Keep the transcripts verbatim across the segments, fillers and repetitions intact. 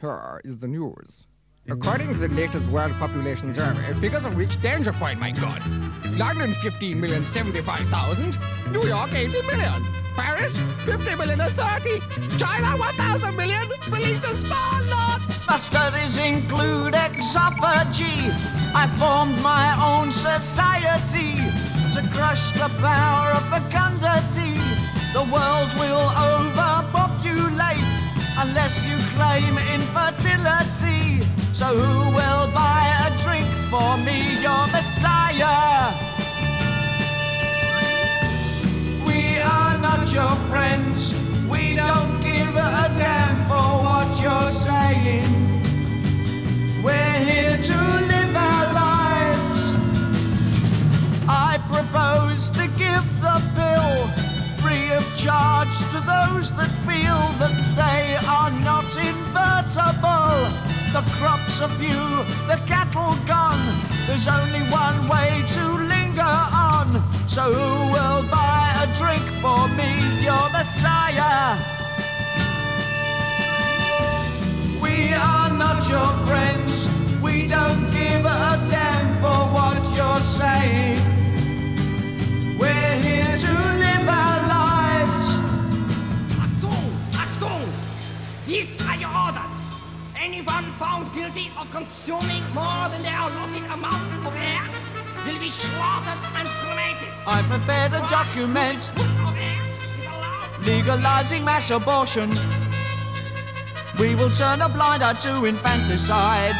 Here is the news. According to the latest World Population Survey, figures have reached danger point, my God. London, fifteen million seventy-five thousand. New York, eighty million. Paris, fifty million and thirty. China, one thousand million. Belize and small lots. My studies include exophagy. I formed my own society to crush the power of fecundity. The world will overpopulate unless you claim infertility. So who will buy a drink for me, your Messiah? We are not your friends. We don't give a damn for what you're saying. We're here to live our lives. I propose to give the pill free of charge to those that feel that they are not invertible. The crops are few, the cattle gone. There's only one way to linger on. So who will buy a drink for me, your Messiah? We are not your friends. We don't give a damn for what you're saying. We're here to live our lives. Achtung! Achtung! These are your orders. Anyone found guilty of consuming more than their allotted amount of air will be slaughtered and cremated. I prepared a document Of air is allowed. legalizing mass abortion. We will turn a blind eye to infanticide.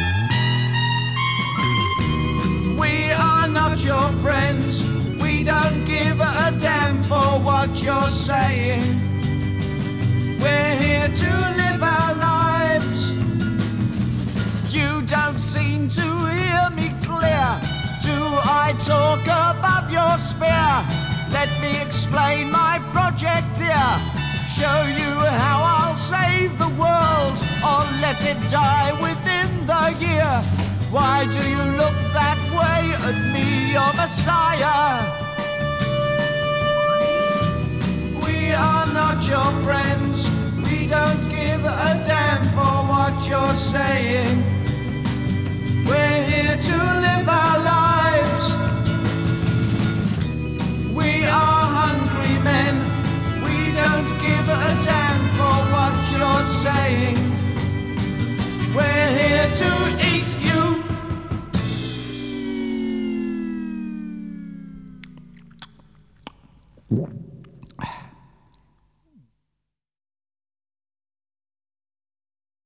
We are not your friends. We don't give a damn for what you're saying. We're here to live our lives. You don't seem to hear me clear. Do I talk above your spear? Let me explain my project here. Show you how I'll save the world, or let it die within the year. Why do you look that way at me, your Messiah? We are not your friends. We don't give a damn for what you're saying. We're here to live our lives. We are hungry men. We don't give a damn for what you're saying. We're here to eat